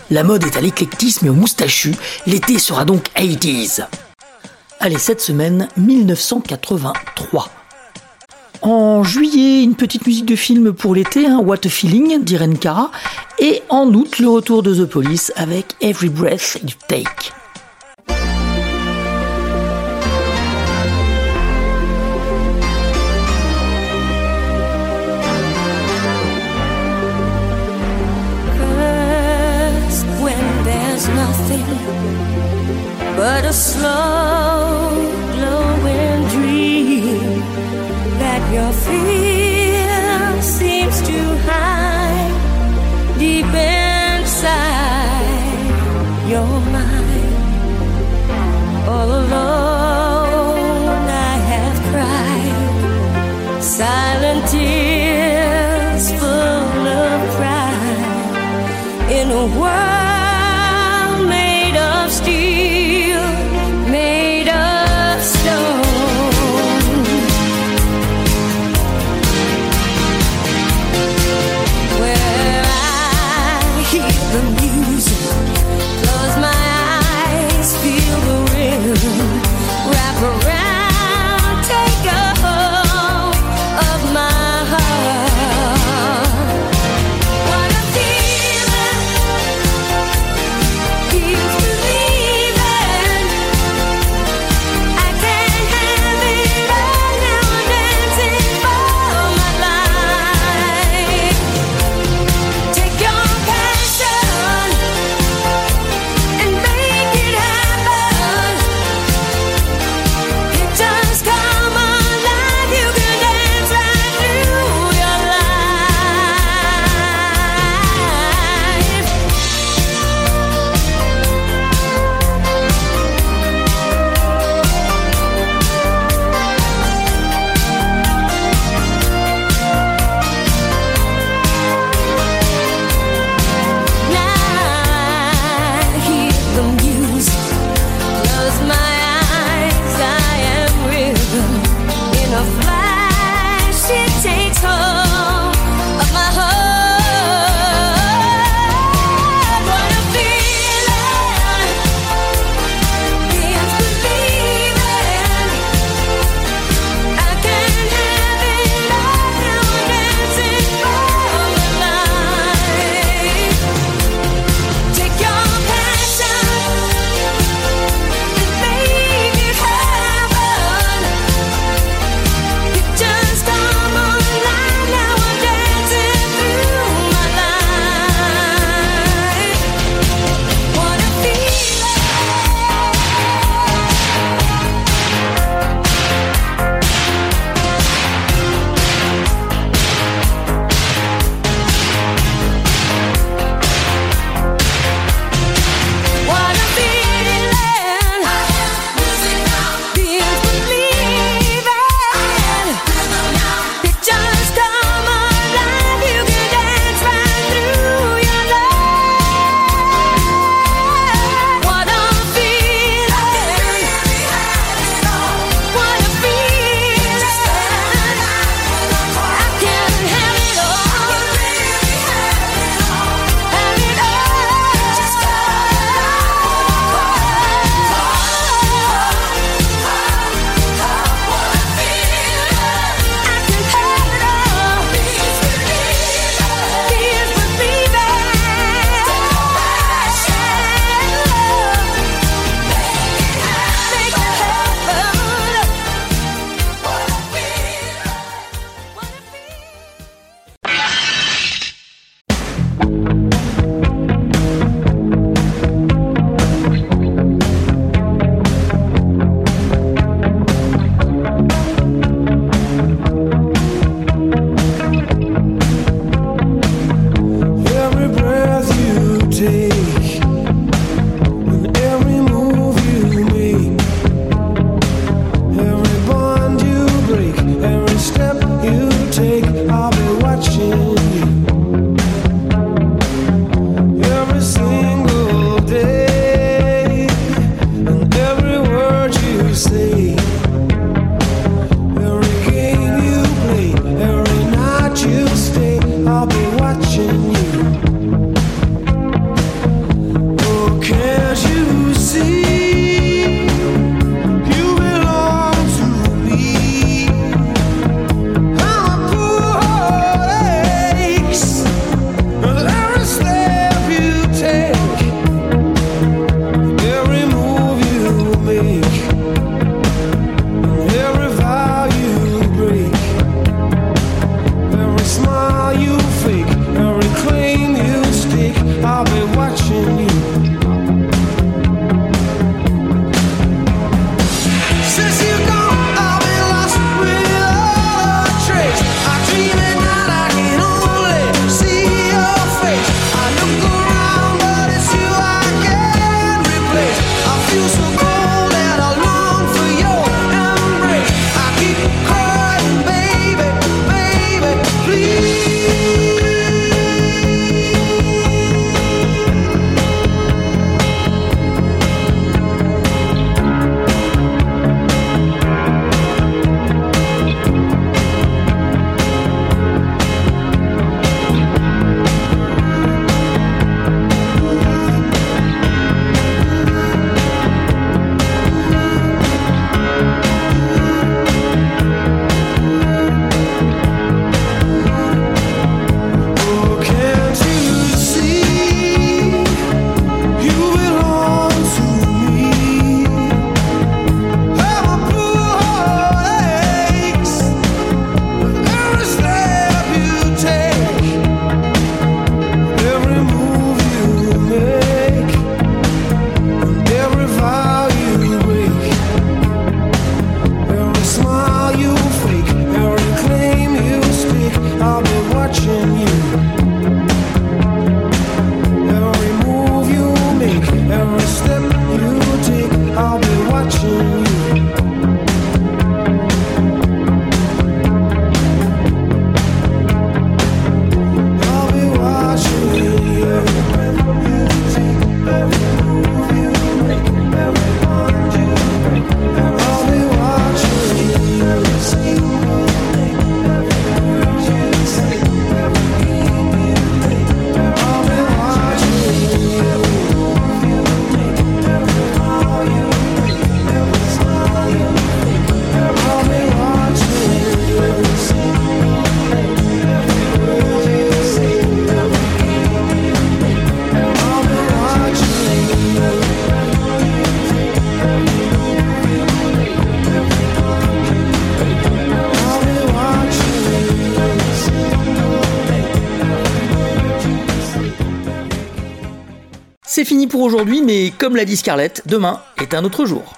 La mode est à l'éclectisme et au moustachu, l'été sera donc 80s. Allez, cette semaine, 1983. En juillet, une petite musique de film pour l'été, What a Feeling d'Irene Cara. Et en août, le retour de The Police avec Every Breath You Take. First, when there's nothing but a slow glowing dream that your fear seems to hide deep inside your mind. All alone I have cried silent tears full of pride in a world made of steel, made of stone. The music, close my eyes, feel the rhythm, wrap around, take a hold of my heart. What a feeling, C'est fini pour aujourd'hui, mais comme l'a dit Scarlett, demain est un autre jour.